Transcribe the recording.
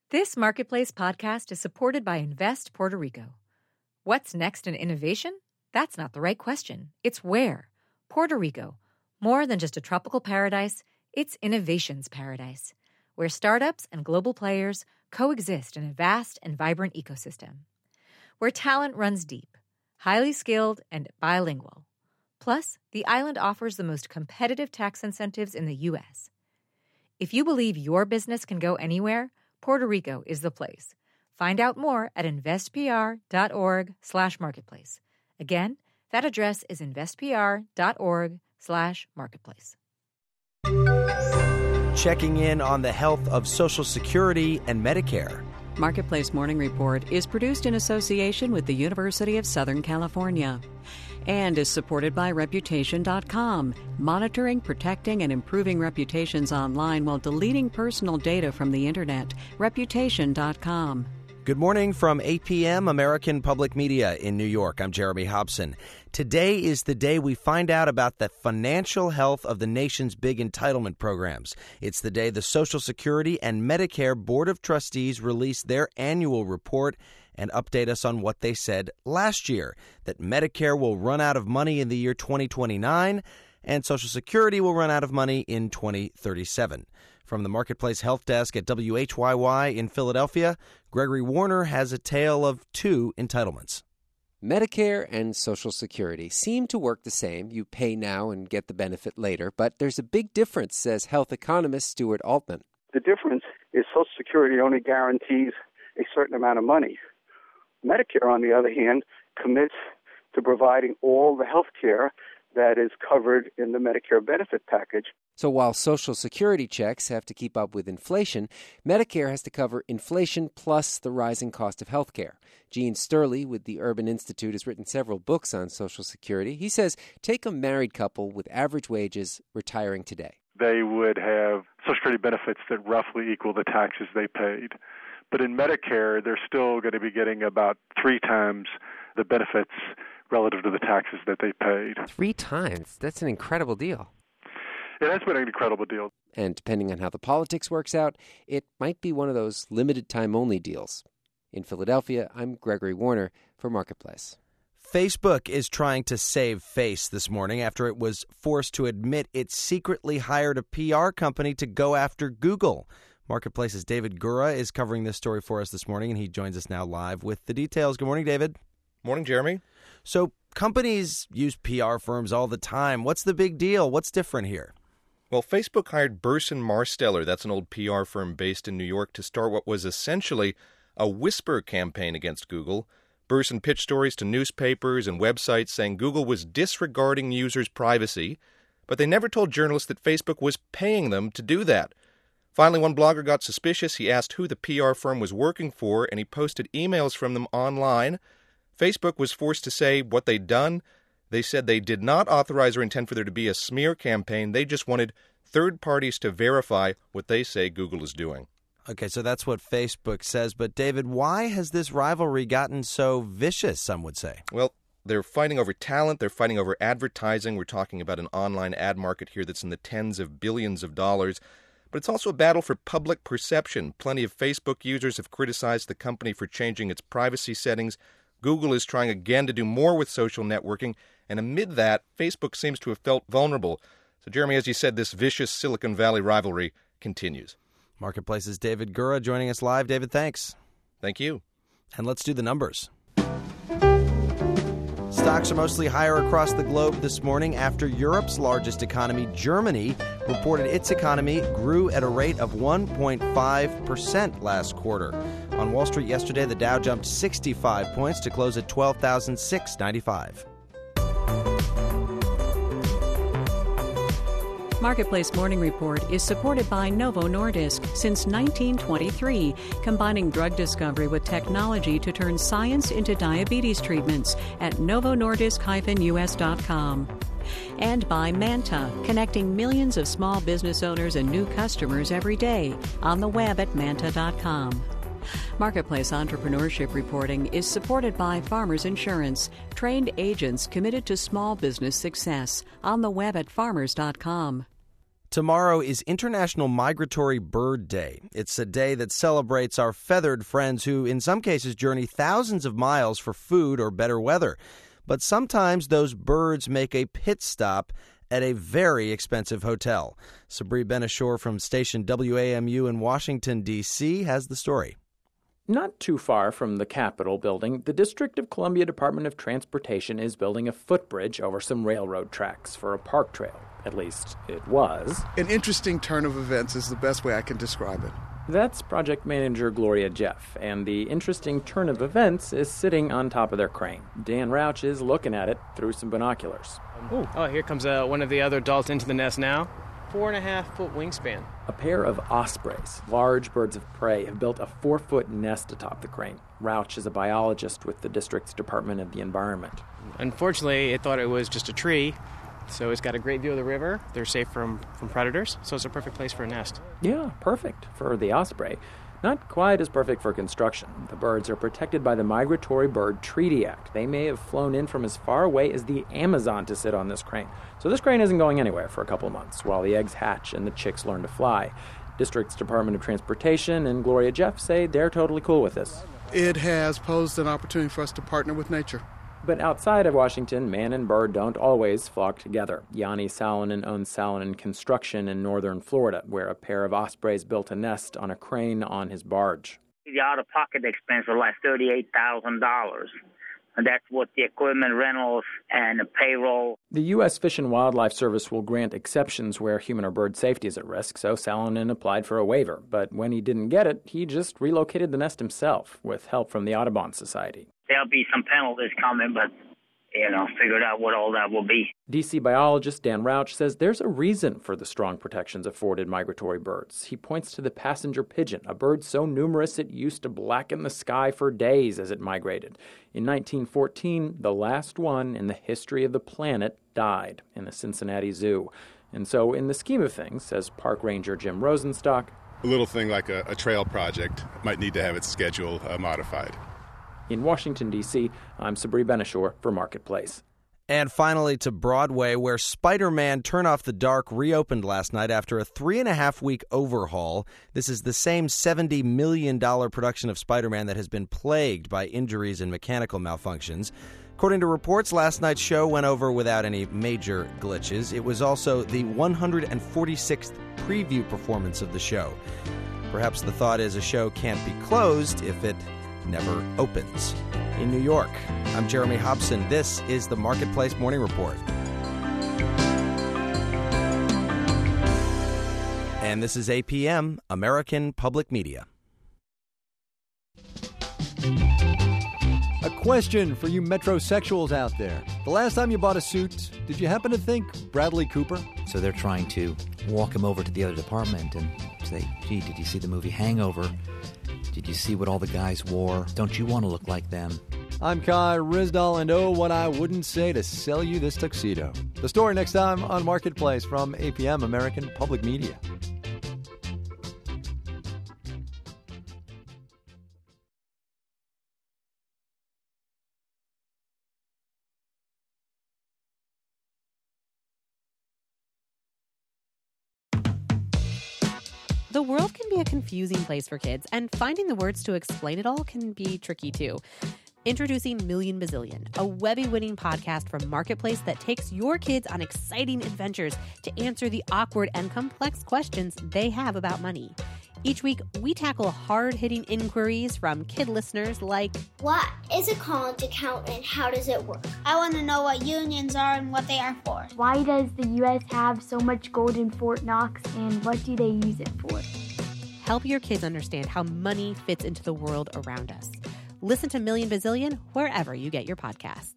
This Marketplace podcast is supported by Invest Puerto Rico. What's next in innovation? That's not the right question. It's where. Puerto Rico. More than just a tropical paradise, it's innovation's paradise, where startups and global players coexist in a vast and vibrant ecosystem. Where talent runs deep, highly skilled, and bilingual. Plus, the island offers the most competitive tax incentives in the U.S. If you believe your business can go anywhere, Puerto Rico is the place. Find out more at investpr.org/marketplace. Again, that address is investpr.org/marketplace. Checking in on the health of Social Security and Medicare. Marketplace Morning Report is produced in association with the University of Southern California and is supported by Reputation.com, monitoring, protecting, and improving reputations online while deleting personal data from the Internet. Reputation.com. Good morning from APM, American Public Media in New York. I'm Jeremy Hobson. Today is the day we find out about the financial health of the nation's big entitlement programs. It's the day the Social Security and Medicare Board of Trustees release their annual report and update us on what they said last year, that Medicare will run out of money in the year 2029 and Social Security will run out of money in 2037. From the Marketplace Health Desk at WHYY in Philadelphia, Gregory Warner has a tale of two entitlements. Medicare and Social Security seem to work the same. You pay now and get the benefit later. But there's a big difference, says health economist Stuart Altman. The difference is Social Security only guarantees a certain amount of money. Medicare, on the other hand, commits to providing all the health care that is covered in the Medicare benefit package. So while Social Security checks have to keep up with inflation, Medicare has to cover inflation plus the rising cost of health care. Gene Sterling with the Urban Institute has written several books on Social Security. He says, take a married couple with average wages retiring today. They would have Social Security benefits that roughly equal the taxes they paid. But in Medicare, they're still going to be getting about 3 times the benefits relative to the taxes that they paid. 3 times? That's an incredible deal. It has been an incredible deal. And depending on how the politics works out, it might be one of those limited time only deals. In Philadelphia, I'm Gregory Warner for Marketplace. Facebook is trying to save face this morning after it was forced to admit it secretly hired a PR company to go after Google. Marketplace's David Gura is covering this story for us this morning, and he joins us now live with the details. Good morning, David. Morning, Jeremy. So companies use PR firms all the time. What's the big deal? What's different here? Well, Facebook hired Burson Marsteller, that's an old PR firm based in New York, to start what was essentially a whisper campaign against Google. Burson pitched stories to newspapers and websites saying Google was disregarding users' privacy, but they never told journalists that Facebook was paying them to do that. Finally, one blogger got suspicious. He asked who the PR firm was working for, and he posted emails from them online. Facebook was forced to say what they'd done. They said they did not authorize or intend for there to be a smear campaign. They just wanted third parties to verify what they say Google is doing. Okay, so that's what Facebook says. But, David, why has this rivalry gotten so vicious, some would say? Well, they're fighting over talent. They're fighting over advertising. We're talking about an online ad market here that's in the tens of billions of dollars. But it's also a battle for public perception. Plenty of Facebook users have criticized the company for changing its privacy settings. Google is trying again to do more with social networking. And amid that, Facebook seems to have felt vulnerable. So, Jeremy, as you said, this vicious Silicon Valley rivalry continues. Marketplace's David Gura joining us live. David, thanks. Thank you. And let's do the numbers. Stocks are mostly higher across the globe this morning after Europe's largest economy, Germany, reported its economy grew at a rate of 1.5% last quarter. On Wall Street yesterday, the Dow jumped 65 points to close at 12,695. Marketplace Morning Report is supported by Novo Nordisk since 1923, combining drug discovery with technology to turn science into diabetes treatments at novonordisk-us.com. And by Manta, connecting millions of small business owners and new customers every day on the web at manta.com. Marketplace Entrepreneurship Reporting is supported by Farmers Insurance, trained agents committed to small business success, on the web at farmers.com. Tomorrow is International Migratory Bird Day. It's a day that celebrates our feathered friends who, in some cases, journey thousands of miles for food or better weather. But sometimes those birds make a pit stop at a very expensive hotel. Sabri Ben-Achour from station WAMU in Washington, D.C. has the story. Not too far from the Capitol building, the District of Columbia Department of Transportation is building a footbridge over some railroad tracks for a park trail. At least, it was. An interesting turn of events is the best way I can describe it. That's project manager Gloria Jeff, and the interesting turn of events is sitting on top of their crane. Dan Rauch is looking at it through some binoculars. Oh, here comes one of the other adults into the nest now. 4.5-foot wingspan. A pair of ospreys, large birds of prey, have built a 4-foot nest atop the crane. Rauch is a biologist with the district's Department of the Environment. Unfortunately, it thought it was just a tree, so it's got a great view of the river. They're safe from predators, so it's a perfect place for a nest. Yeah, perfect for the osprey. Not quite as perfect for construction. The birds are protected by the Migratory Bird Treaty Act. They may have flown in from as far away as the Amazon to sit on this crane. So this crane isn't going anywhere for a couple months while the eggs hatch and the chicks learn to fly. District's Department of Transportation and Gloria Jeff say they're totally cool with this. It has posed an opportunity for us to partner with nature. But outside of Washington, man and bird don't always flock together. Yanni Salonen owns Salonen Construction in northern Florida, where a pair of ospreys built a nest on a crane on his barge. The out-of-pocket expense was like $38,000, and that's what the equipment rentals and the payroll. The U.S. Fish and Wildlife Service will grant exceptions where human or bird safety is at risk, so Salonen applied for a waiver. But when he didn't get it, he just relocated the nest himself, with help from the Audubon Society. There'll be some penalties coming, but, figured out what all that will be. D.C. biologist Dan Rauch says there's a reason for the strong protections afforded migratory birds. He points to the passenger pigeon, a bird so numerous it used to blacken the sky for days as it migrated. In 1914, the last one in the history of the planet died in the Cincinnati Zoo. And so, in the scheme of things, says park ranger Jim Rosenstock, a little thing like a trail project might need to have its schedule modified. In Washington, D.C., I'm Sabri Ben-Achour for Marketplace. And finally to Broadway, where Spider-Man Turn Off the Dark reopened last night after a 3.5-week overhaul. This is the same $70 million production of Spider-Man that has been plagued by injuries and mechanical malfunctions. According to reports, last night's show went over without any major glitches. It was also the 146th preview performance of the show. Perhaps the thought is a show can't be closed if it never opens. In New York, I'm Jeremy Hobson. This is the Marketplace Morning Report. And this is APM, American Public Media. A question for you metrosexuals out there. The last time you bought a suit, did you happen to think Bradley Cooper? So they're trying to walk him over to the other department and say, gee, did you see the movie Hangover? Did you see what all the guys wore? Don't you want to look like them? I'm Kai Ryssdal, and oh, what I wouldn't say to sell you this tuxedo. The story next time on Marketplace from APM, American Public Media. The world can be a confusing place for kids, and finding the words to explain it all can be tricky too. Introducing Million Bazillion, a Webby-winning podcast from Marketplace that takes your kids on exciting adventures to answer the awkward and complex questions they have about money. Each week, we tackle hard-hitting inquiries from kid listeners like, what is a college account and how does it work? I want to know what unions are and what they are for. Why does the U.S. have so much gold in Fort Knox and what do they use it for? Help your kids understand how money fits into the world around us. Listen to Million Bazillion wherever you get your podcasts.